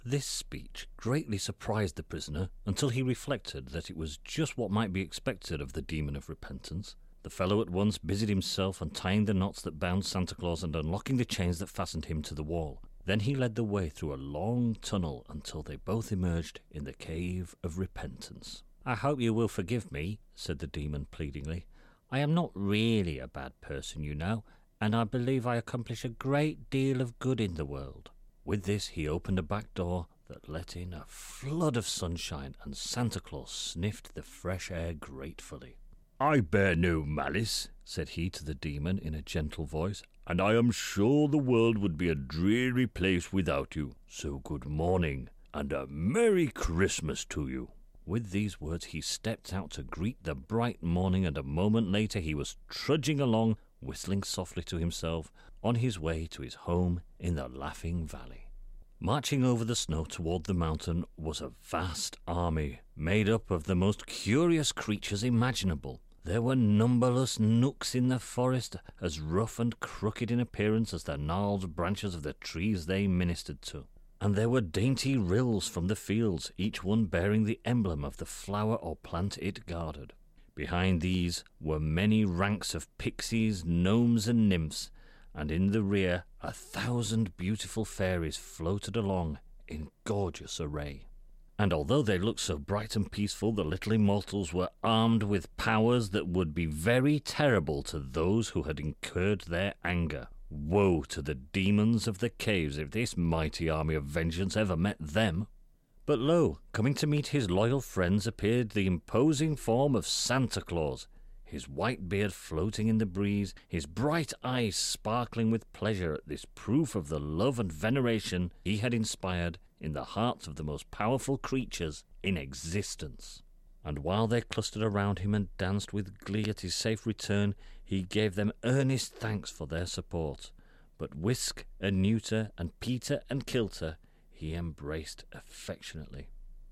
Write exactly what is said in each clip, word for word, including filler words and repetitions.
This speech greatly surprised the prisoner until he reflected that it was just what might be expected of the demon of repentance. The fellow at once busied himself untying the knots that bound Santa Claus and unlocking the chains that fastened him to the wall. Then he led the way through a long tunnel until they both emerged in the Cave of Repentance. "I hope you will forgive me," said the demon pleadingly. "I am not really a bad person, you know, and I believe I accomplish a great deal of good in the world." With this, he opened a back door that let in a flood of sunshine, and Santa Claus sniffed the fresh air gratefully. "I bear no malice," said he to the demon in a gentle voice, "and I am sure the world would be a dreary place without you. So good morning, and a Merry Christmas to you." With these words, he stepped out to greet the bright morning, and a moment later he was trudging along, whistling softly to himself, on his way to his home in the Laughing Valley. Marching over the snow toward the mountain was a vast army, made up of the most curious creatures imaginable. There were numberless nooks in the forest, as rough and crooked in appearance as the gnarled branches of the trees they ministered to. And there were dainty rills from the fields, each one bearing the emblem of the flower or plant it guarded. Behind these were many ranks of pixies, gnomes, and nymphs, and in the rear a thousand beautiful fairies floated along in gorgeous array. And although they looked so bright and peaceful, the little immortals were armed with powers that would be very terrible to those who had incurred their anger. Woe to the demons of the caves if this mighty army of vengeance ever met them. But lo, coming to meet his loyal friends appeared the imposing form of Santa Claus, his white beard floating in the breeze, his bright eyes sparkling with pleasure at this proof of the love and veneration he had inspired in the hearts of the most powerful creatures in existence. And while they clustered around him and danced with glee at his safe return, he gave them earnest thanks for their support. But Whisk and Neuter and Peter and Kilter he embraced affectionately.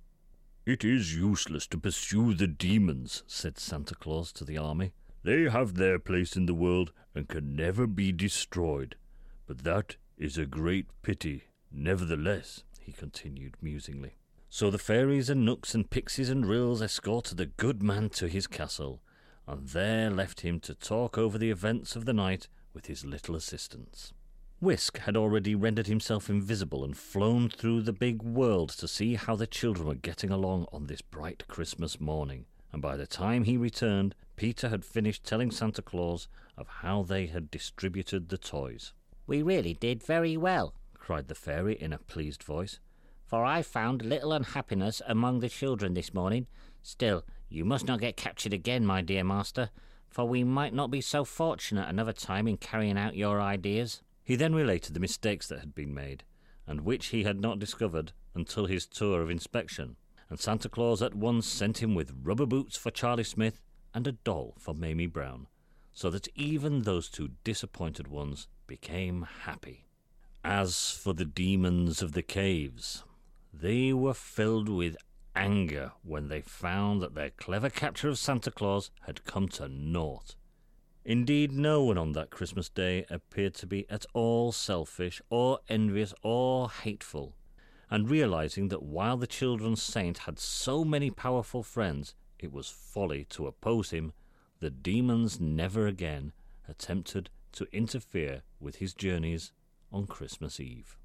"It is useless to pursue the demons," said Santa Claus to the army. "They have their place in the world and can never be destroyed. But that is a great pity, nevertheless," he continued musingly. So the fairies and nooks and pixies and rills escorted the good man to his castle, and there left him to talk over the events of the night with his little assistants. Whisk had already rendered himself invisible and flown through the big world to see how the children were getting along on this bright Christmas morning, and by the time he returned, Peter had finished telling Santa Claus of how they had distributed the toys. "We really did very well," cried the fairy in a pleased voice, "for I found little unhappiness among the children this morning. Still, you must not get captured again, my dear master, for we might not be so fortunate another time in carrying out your ideas." He then related the mistakes that had been made, and which he had not discovered until his tour of inspection, and Santa Claus at once sent him with rubber boots for Charlie Smith and a doll for Mamie Brown, so that even those two disappointed ones became happy. As for the demons of the caves, they were filled with anger when they found that their clever capture of Santa Claus had come to naught. Indeed, no one on that Christmas day appeared to be at all selfish or envious or hateful, and realizing that while the children's saint had so many powerful friends, it was folly to oppose him, the demons never again attempted to interfere with his journeys on Christmas Eve.